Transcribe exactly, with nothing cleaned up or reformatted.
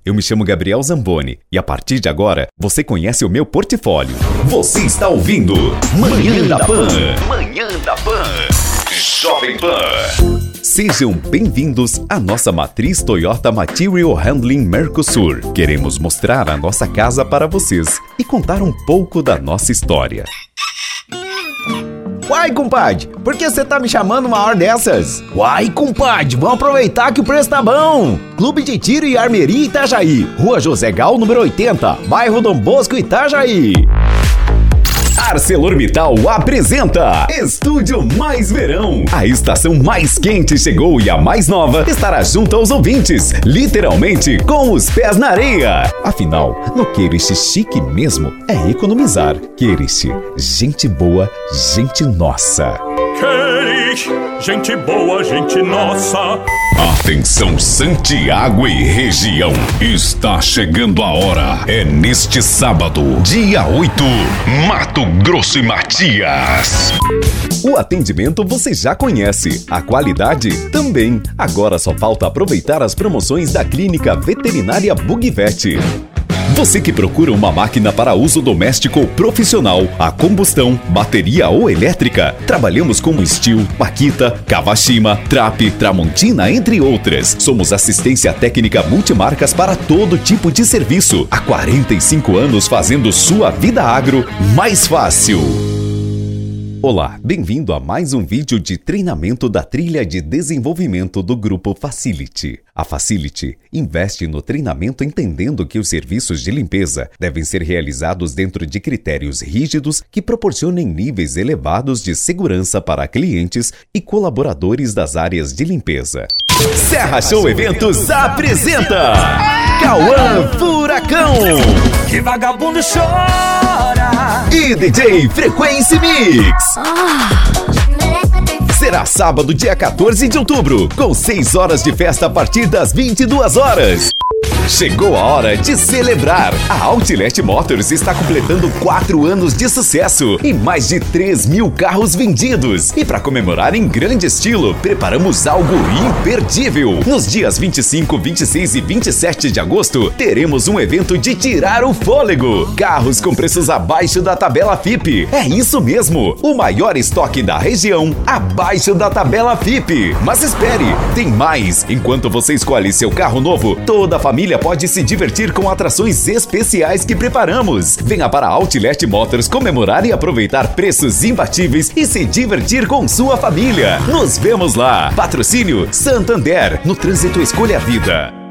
eu me chamo Gabriel Zamboni e a partir de agora você conhece o meu portfólio. Você está ouvindo Manhã da Pan. Manhã da Pan. Jovem Pan. Sejam bem-vindos à nossa matriz Toyota Material Handling Mercosur. Queremos mostrar a nossa casa para vocês e contar um pouco da nossa história. Uai, compadre, por que você tá me chamando uma hora dessas? Uai, compadre, vamos aproveitar que o preço tá bom. Clube de Tiro e Armeria Itajaí, Rua José Gal, número oitenta, bairro Dom Bosco, Itajaí. ArcelorMittal apresenta Estúdio Mais Verão. A estação mais quente chegou e a mais nova estará junto aos ouvintes, literalmente com os pés na areia. Afinal, no Queirish chique mesmo é economizar. Queirish, gente boa, gente nossa. Queirish, gente boa, gente nossa. Atenção Santiago e região, está chegando a hora. É neste sábado, dia oito, Mato Grosso e Matias. O atendimento você já conhece, a qualidade também. Agora só falta aproveitar as promoções da Clínica Veterinária Bugvet. Você que procura uma máquina para uso doméstico ou profissional, a combustão, bateria ou elétrica, trabalhamos com Steel, Makita, Kawashima, Trap, Tramontina, entre outras. Somos assistência técnica multimarcas para todo tipo de serviço. Há quarenta e cinco anos fazendo sua vida agro mais fácil. Olá, bem-vindo a mais um vídeo de treinamento da trilha de desenvolvimento do Grupo Facility. A Facility investe no treinamento entendendo que os serviços de limpeza devem ser realizados dentro de critérios rígidos que proporcionem níveis elevados de segurança para clientes e colaboradores das áreas de limpeza. Serra Show Eventos apresenta Cauã Furacão Que vagabundo chora e D J Frequency Mix. Será sábado, dia quatorze de outubro, com seis horas de festa a partir das vinte e duas horas. Chegou a hora de celebrar! A Outlet Motors está completando quatro anos de sucesso e mais de três mil carros vendidos. E para comemorar em grande estilo, preparamos algo imperdível. Nos dias vinte e cinco, vinte e seis e vinte e sete de agosto, teremos um evento de tirar o fôlego. Carros com preços abaixo da tabela F I P. É isso mesmo! O maior estoque da região, abaixo da tabela F I P. Mas espere, tem mais! Enquanto você escolhe seu carro novo, toda a família pode se divertir com atrações especiais que preparamos. Venha para a Outlet Motors comemorar e aproveitar preços imbatíveis e se divertir com sua família. Nos vemos lá. Patrocínio Santander. No trânsito, escolha a vida.